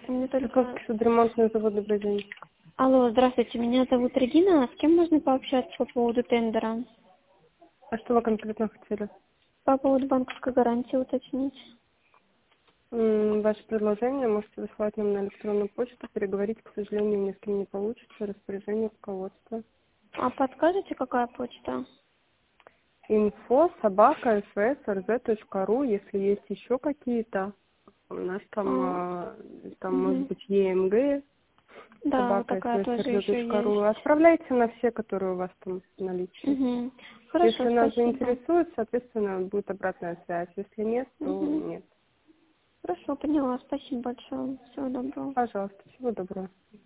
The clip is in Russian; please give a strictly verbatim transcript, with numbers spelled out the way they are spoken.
Мне только... Чайковский судоремонтный завод, добрый день. Алло, здравствуйте, меня зовут Регина. С кем можно пообщаться по поводу тендера? А что вы конкретно хотели? По поводу банковской гарантии уточнить. М, Ваше предложение можете высылать нам на электронную почту. Переговорить, к сожалению, ни с кем не получится. Распоряжение руководства. А подскажете, какая почта? Инфо собака эсвэсэрзэ.ру. Если есть еще какие-то, у нас А, там, э, там может мгм. быть ЕМГ, Да, собака такая тоже еще эсвэсэрзэ.ру. есть. Отправляйте на все, которые у вас там в наличии. Угу. Хорошо, Если нас спасибо. заинтересует, соответственно, будет обратная связь. Если нет, то Угу. нет. Хорошо, поняла. Спасибо большое. Всего доброго. Пожалуйста, всего доброго.